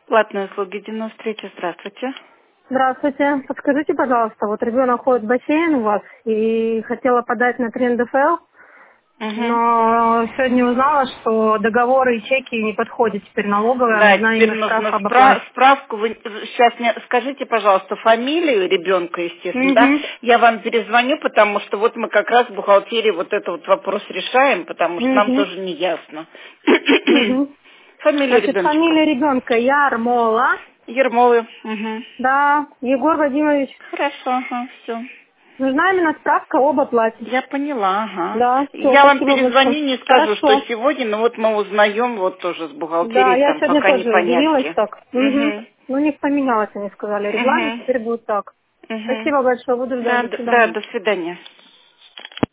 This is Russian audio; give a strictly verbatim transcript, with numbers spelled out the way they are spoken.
Платные услуги девяносто три. Здравствуйте. Здравствуйте. Подскажите, пожалуйста, вот ребенок ходит в бассейн у вас и хотела подать на три эн дэ эф эл, Угу. но сегодня узнала, что договоры и чеки не подходят теперь налоговая, Да, нужна теперь именно нужно справка об спра- оплате. справку. Вы сейчас мне скажите, пожалуйста, фамилию ребенка, естественно, да? Угу. Я вам перезвоню, потому что вот мы как раз в бухгалтерии вот этот вот вопрос решаем, потому что нам Угу. тоже не ясно. Угу. Фамилию Значит, ребеночка. фамилия ребенка Ярмола. Ермолы. Угу. Да, Егор Вадимович. Хорошо, ага, все. Нужна именно справка об оплате. Я поняла, ага. Да, все, Я вам спасибо большое. перезвоню, не скажу, что Хорошо. сегодня, но вот мы узнаем вот тоже с Да, бухгалтерией, я там сегодня пока тоже удивилась непонятки. так. Угу. Угу. Ну, у них поменялось, они сказали, регламент Угу. теперь будет так. Угу. Спасибо большое, буду ждать, Да, до д- да, свидания. до свидания.